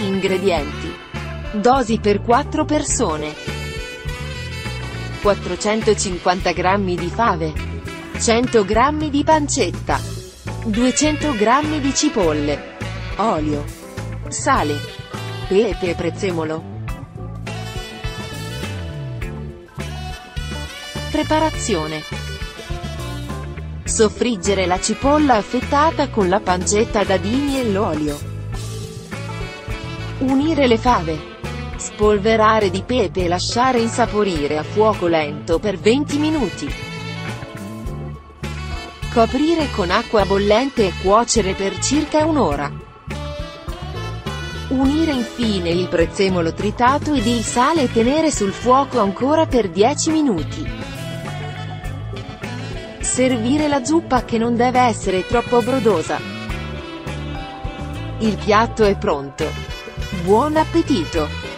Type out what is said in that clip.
ingredienti. Dosi per 4 persone: 450 g di fave, 100 g di pancetta, 200 g di cipolle, olio, sale, pepe e prezzemolo. Preparazione: soffriggere la cipolla affettata con la pancetta a dadini e l'olio. Unire le fave. Spolverare di pepe e lasciare insaporire a fuoco lento per 20 minuti. Coprire con acqua bollente e cuocere per circa un'ora. Unire infine il prezzemolo tritato ed il sale e tenere sul fuoco ancora per 10 minuti. Servire la zuppa, che non deve essere troppo brodosa. Il piatto è pronto. Buon appetito!